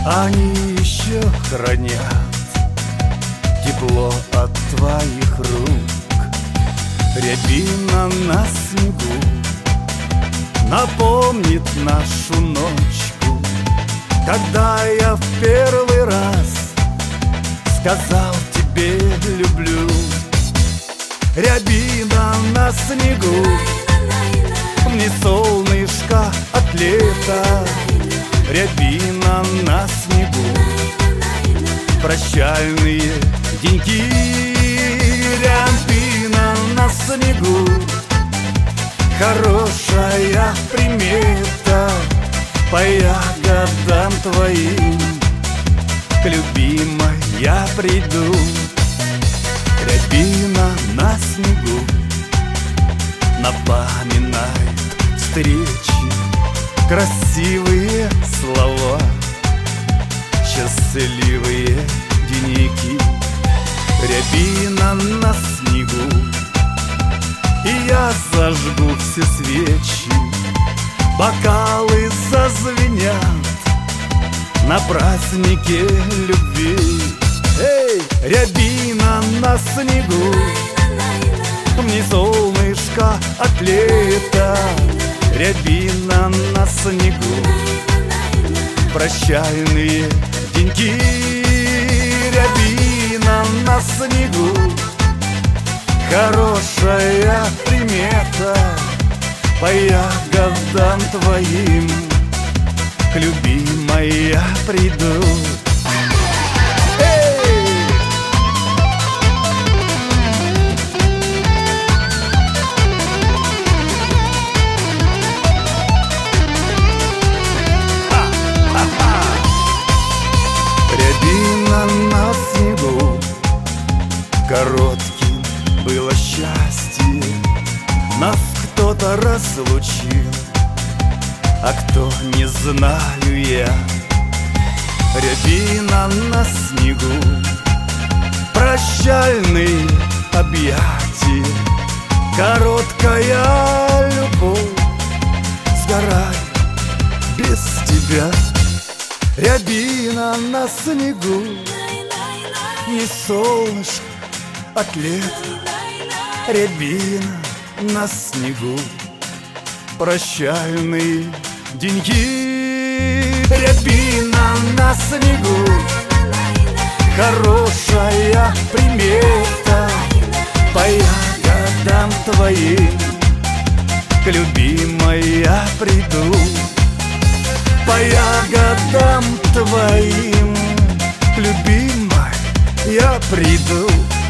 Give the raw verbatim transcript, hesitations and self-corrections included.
Они еще хранят тепло от твоих рук. Рябина на снегу напомнит нашу ночку, когда я в первый раз сказал тебе люблю. Рябина на снегу, мне солнышко от лета. Рябина на снегу, прощальные деньки. Рябина на снегу, хорошая примета. По ягодам твоим к любимой я приду. Рябина на снегу напоминает встречи, красивые слова, счастливые деньки. Рябина на снегу, и я зажгу все свечи. Бокалы зазвенят на празднике любви. Эй, рябина на снегу, мне солнышко от лета. Рябина на снегу, прощальные деньки. Рябина на снегу, хорошая примета. По ягодам твоим к любимой я приду. Рябина на снегу, коротким было счастье. Нас кто-то разлучил, а кто, не знаю я. Рябина на снегу, прощальные объятия. Короткая любовь сгорает без тебя. Рябина на снегу, не солнышко от лета. Рябина на снегу, прощальные деньги. Рябина на снегу, хорошая примета. По ягодам твоим к любимой я приду. По ягодам твоим к любимой я приду.